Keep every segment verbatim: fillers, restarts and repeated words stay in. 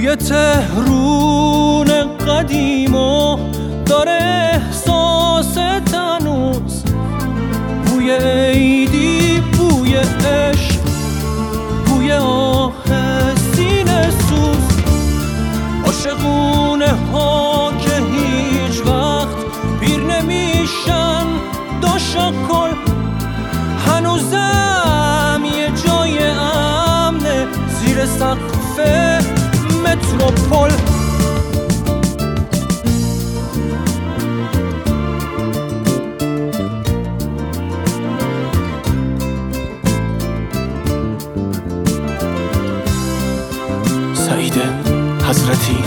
بوی تهرون قدیم و داره احساس تنوز، بوی عیدی، بوی عشق، بوی آه سینه سوز. عاشقونه ها که هیچ وقت پیر نمیشن داشاکل، هنوزم یه جای امنه زیر سقف متروپول. سعید حضرتی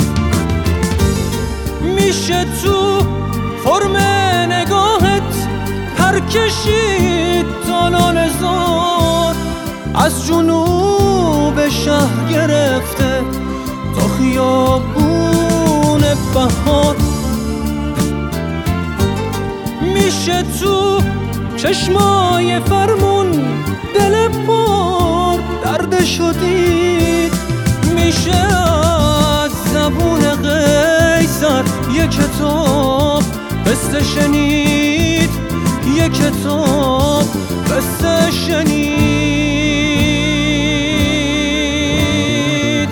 میشه تو فرم نگاهت پر کشید تا لاله‌زار، از جنوب شهر گرفته تا خیابون بهار. میشه تو چشمای فرمون دل پر درد شدید، میشه از زبون قیصر یه کتاب قصه شنید، یه کتاب قصه شنید.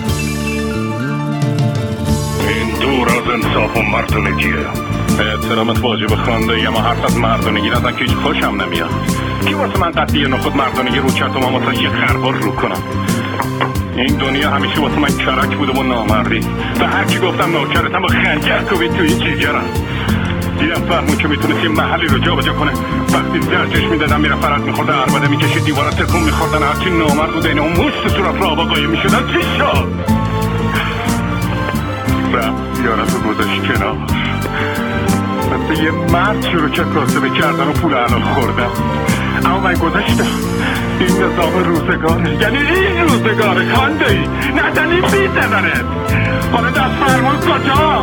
این دور از انصاف و مردونگیه. احترامت واجب خانده یه ما حرف از مردونگی نزن که هیچ خوشم نمیاد. کی واسه من قطعی نخود مردونگی رو کرد و من واسه یه خربار رو کنم؟ این دنیا همیشه واسه من کرک بوده و نامردی، و هر کی گفتم نوکرتم و خنجر کوبید توی جیگرم. دیدم فرمون که میتونست یه محلی رو جا بجا کنه، وقتی درجش میدادم میره فرد میخورده عربده میکشید دیوارا تکون میخوردن، هرچی نامرد بود این اون موست صورت را آبا قایم میشدن. چی شد؟ رفت یارت رو گذاشت کنار، مثل یه مرد شروع کرد کاسبه کردن و پول حلال خوردن. اما من گذاشتم این نظام روزگاره، یعنی این روزگاره خانده ای ندنی بیزدنت. حالا دست فرمون کجا؟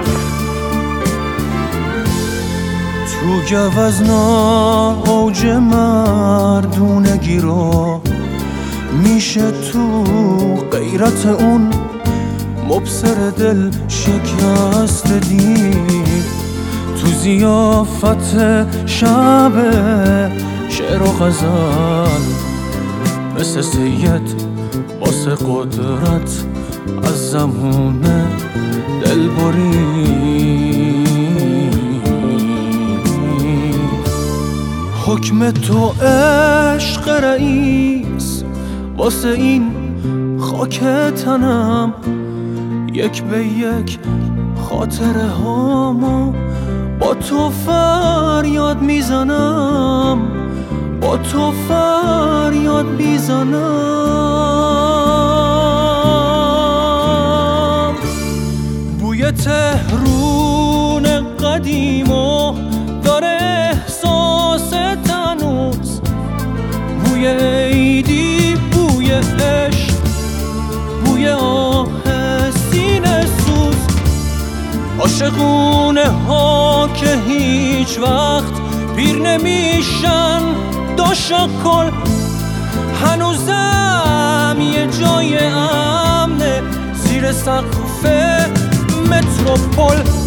تو گوزنا اوج مردونگی رو میشه تو غیرت اون مبصر دل شکست دید، تو ضیافت شب شعر و غزل مثل سید واسه قدرت از زمونه دل برید. حکم تو عشق رئیس واسه این خاک تنم، یک به یک خاطره هامو با تو فریاد میزنم، با تو فریاد میزنم. بوی تهرون قدیم و داره احساس تنوز، بوی عیدی، بوی عشق، بوی آه سینه سوز. عاشقونه ها که هیچ وقت پیر نمیشن داشاکل، هنوزم یه جای امنه زیر سقف متروپول.